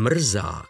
Mrzák.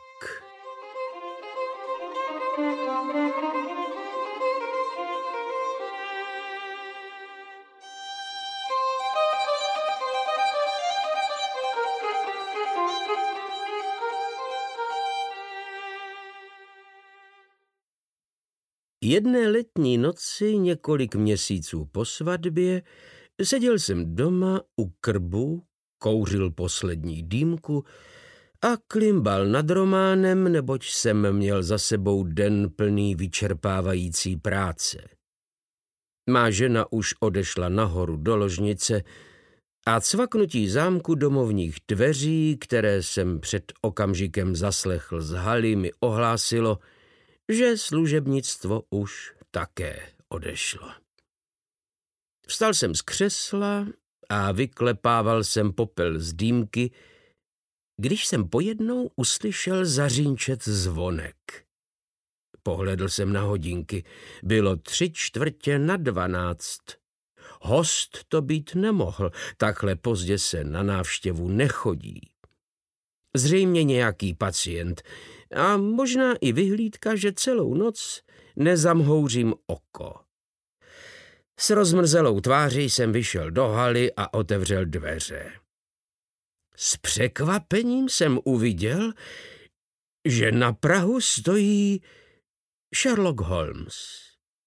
Jedné letní noci, několik měsíců po svatbě, seděl jsem doma u krbu, kouřil poslední dýmku a klimbal nad románem, neboť jsem měl za sebou den plný vyčerpávající práce. Má žena už odešla nahoru do ložnice a cvaknutí zámku domovních dveří, které jsem před okamžikem zaslechl z haly, mi ohlásilo, že služebnictvo už také odešlo. Vstal jsem z křesla a vyklepával jsem popel z dýmky, když jsem pojednou uslyšel zařínčet zvonek. Pohledl jsem na hodinky. Bylo 3/4 na 12. Host to být nemohl, takhle pozdě se na návštěvu nechodí. Zřejmě nějaký pacient a možná i vyhlídka, že celou noc nezamhouřím oko. S rozmrzelou tváří jsem vyšel do haly a otevřel dveře. S překvapením jsem uviděl, že na prahu stojí Sherlock Holmes.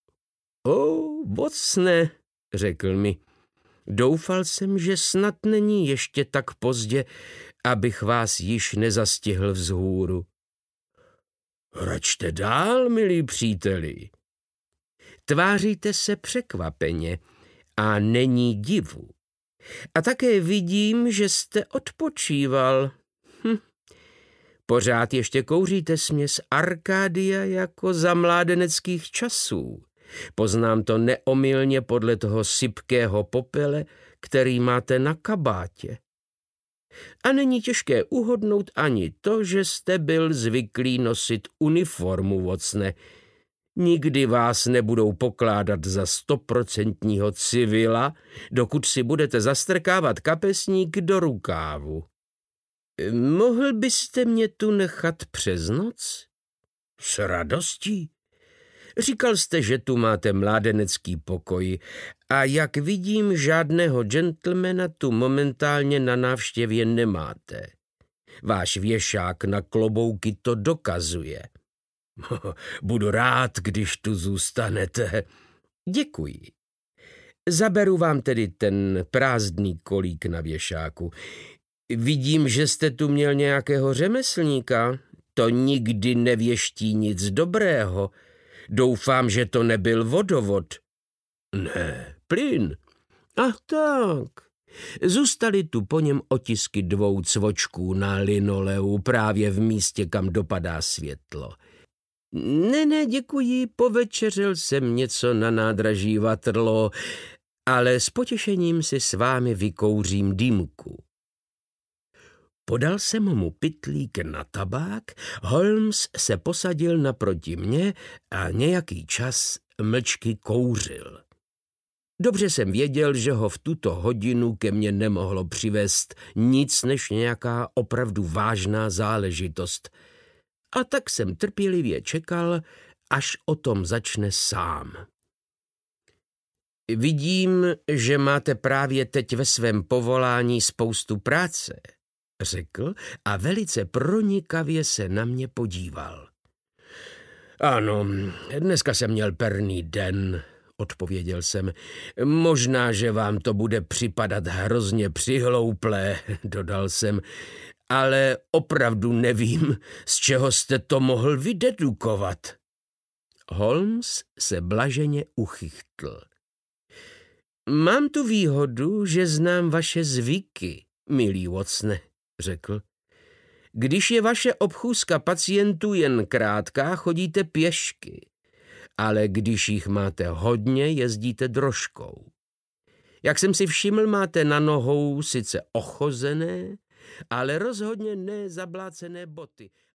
Watson, řekl mi. Doufal jsem, že snad není ještě tak pozdě, abych vás již nezastihl vzhůru. Račte dál, milí příteli. Tváříte se překvapeně a není divu. A také vidím, že jste odpočíval. Pořád ještě kouříte směs Arkádia jako za mládeneckých časů. Poznám to neomylně podle toho sypkého popele, který máte na kabátě. A není těžké uhodnout ani to, že jste byl zvyklý nosit uniformu, Watsone. Nikdy vás nebudou pokládat za 100% civila, dokud si budete zastrkávat kapesník do rukávu. Mohl byste mě tu nechat přes noc? S radostí. Říkal jste, že tu máte mládenecký pokoj a jak vidím, žádného gentlemana tu momentálně na návštěvě nemáte. Váš věšák na klobouky to dokazuje. Budu rád, když tu zůstanete. Děkuji. Zaberu vám tedy ten prázdný kolík na věšáku. Vidím, že jste tu měl nějakého řemeslníka. To nikdy nevěští nic dobrého. Doufám, že to nebyl vodovod. Ne, plyn. Ach tak. Zůstaly tu po něm otisky 2 cvočků na linoleu právě v místě, kam dopadá světlo. Ne, děkuji, povečeřil jsem něco na nádraží Waterloo, ale s potěšením si s vámi vykouřím dýmku. Podal jsem mu pytlík na tabák, Holmes se posadil naproti mě a nějaký čas mlčky kouřil. Dobře jsem věděl, že ho v tuto hodinu ke mně nemohlo přivést nic než nějaká opravdu vážná záležitost. A tak jsem trpělivě čekal, až o tom začne sám. Vidím, že máte právě teď ve svém povolání spoustu práce, řekl a velice pronikavě se na mě podíval. Ano, dneska jsem měl perný den, odpověděl jsem. Možná, že vám to bude připadat hrozně přihlouplé, dodal jsem, ale opravdu nevím, z čeho jste to mohl vydedukovat. Holmes se blaženě uchychtl. Mám tu výhodu, že znám vaše zvyky, milý Watsone, řekl. Když je vaše obchůzka pacientů jen krátká, chodíte pěšky, ale když jich máte hodně, jezdíte drožkou. Jak jsem si všiml, máte na nohou sice ochozené, ale rozhodně ne zablácené boty.